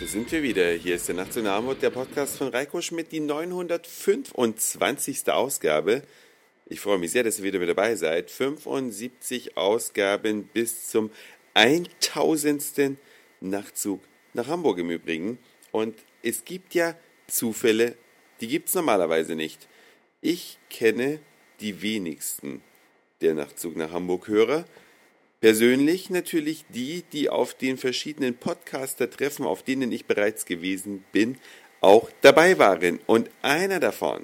sind wir wieder. Hier ist der Nachtzug nach Hamburg, der Podcast von Reiko Schmidt, die 925. Ausgabe. Ich freue mich sehr, dass ihr wieder mit dabei seid. 75 Ausgaben bis zum 1000. Nachtzug nach Hamburg im Übrigen. Und es gibt ja Zufälle, die gibt es normalerweise nicht. Ich kenne die wenigsten der Nachtzug nach Hamburg-Hörer. Persönlich natürlich die auf den verschiedenen Podcaster-Treffen, auf denen ich bereits gewesen bin, auch dabei waren. Und einer davon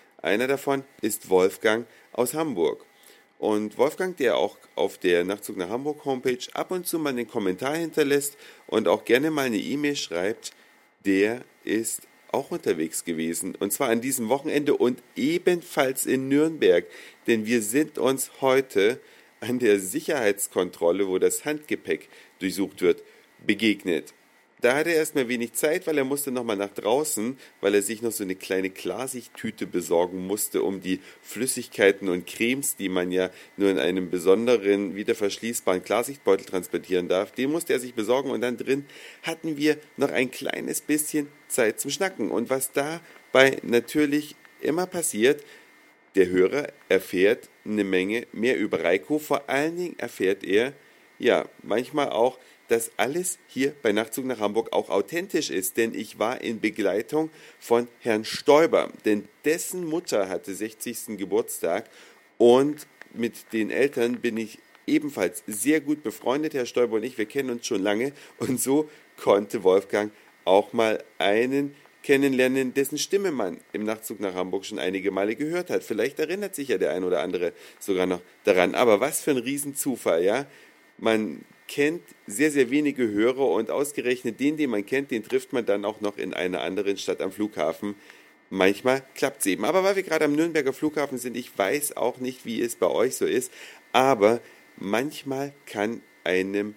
ist Wolfgang aus Hamburg. Und Wolfgang, der auch auf der Nachtzug nach Hamburg Homepage ab und zu mal einen Kommentar hinterlässt und auch gerne mal eine E-Mail schreibt, der ist auch unterwegs gewesen. Und zwar an diesem Wochenende und ebenfalls in Nürnberg. Denn wir sind uns heute an der Sicherheitskontrolle, wo das Handgepäck durchsucht wird, begegnet. Da hatte er erstmal wenig Zeit, weil er musste nochmal nach draußen, weil er sich noch so eine kleine Klarsichttüte besorgen musste, um die Flüssigkeiten und Cremes, die man ja nur in einem besonderen, wieder verschließbaren Klarsichtbeutel transportieren darf, den musste er sich besorgen und dann drin hatten wir noch ein kleines bisschen Zeit zum Schnacken. Und was dabei natürlich immer passiert, der Hörer erfährt eine Menge mehr über Reiko. Vor allen Dingen erfährt er, ja, manchmal auch, dass alles hier bei Nachtzug nach Hamburg auch authentisch ist. Denn ich war in Begleitung von Herrn Stoiber, denn dessen Mutter hatte 60. Geburtstag und mit den Eltern bin ich ebenfalls sehr gut befreundet. Herr Stoiber und ich, wir kennen uns schon lange und so konnte Wolfgang auch mal einen kennenlernen, dessen Stimme man im Nachtzug nach Hamburg schon einige Male gehört hat. Vielleicht erinnert sich ja der ein oder andere sogar noch daran. Aber was für ein Riesenzufall, ja? Man kennt sehr, sehr wenige Hörer und ausgerechnet den man kennt, den trifft man dann auch noch in einer anderen Stadt am Flughafen. Manchmal klappt es eben. Aber weil wir gerade am Nürnberger Flughafen sind, ich weiß auch nicht, wie es bei euch so ist, aber manchmal kann einem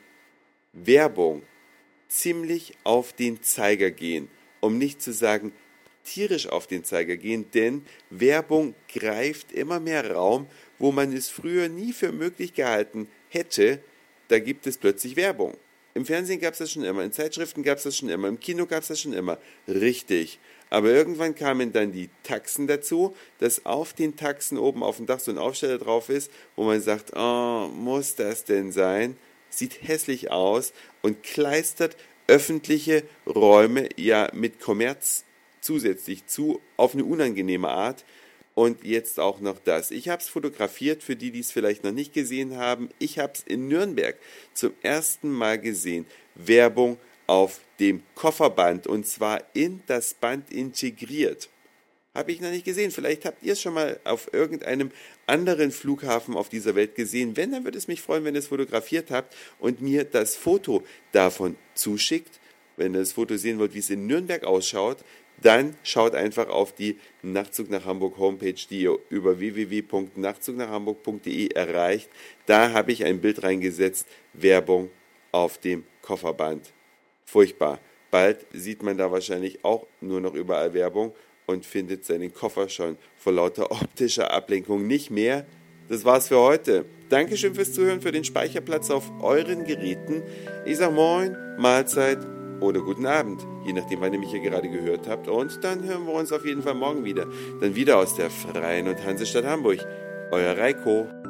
Werbung ziemlich auf den Zeiger gehen. Um nicht zu sagen, tierisch auf den Zeiger gehen, denn Werbung greift immer mehr Raum, wo man es früher nie für möglich gehalten hätte, da gibt es plötzlich Werbung. Im Fernsehen gab es das schon immer, in Zeitschriften gab es das schon immer, im Kino gab es das schon immer. Richtig. Aber irgendwann kamen dann die Taxen dazu, dass auf den Taxen oben auf dem Dach so ein Aufsteller drauf ist, wo man sagt, oh, muss das denn sein? Sieht hässlich aus und kleistert öffentliche Räume ja mit Kommerz zusätzlich zu, auf eine unangenehme Art. Und jetzt auch noch das. Ich habe es fotografiert, für die es vielleicht noch nicht gesehen haben. Ich habe es in Nürnberg zum ersten Mal gesehen. Werbung auf dem Kofferband und zwar in das Band integriert. Habe ich noch nicht gesehen. Vielleicht habt ihr es schon mal auf irgendeinem anderen Flughafen auf dieser Welt gesehen. Wenn, dann würde es mich freuen, wenn ihr es fotografiert habt und mir das Foto davon zuschickt. Wenn ihr das Foto sehen wollt, wie es in Nürnberg ausschaut, dann schaut einfach auf die Nachtzug nach Hamburg Homepage, die ihr über www.nachtzugnachhamburg.de erreicht. Da habe ich ein Bild reingesetzt, Werbung auf dem Kofferband. Furchtbar. Bald sieht man da wahrscheinlich auch nur noch überall Werbung und findet seinen Koffer schon vor lauter optischer Ablenkung nicht mehr. Das war's für heute. Dankeschön fürs Zuhören, für den Speicherplatz auf euren Geräten. Ich sag Moin, Mahlzeit oder guten Abend, je nachdem, wann ihr mich hier gerade gehört habt. Und dann hören wir uns auf jeden Fall morgen wieder. Dann wieder aus der Freien und Hansestadt Hamburg. Euer Reiko.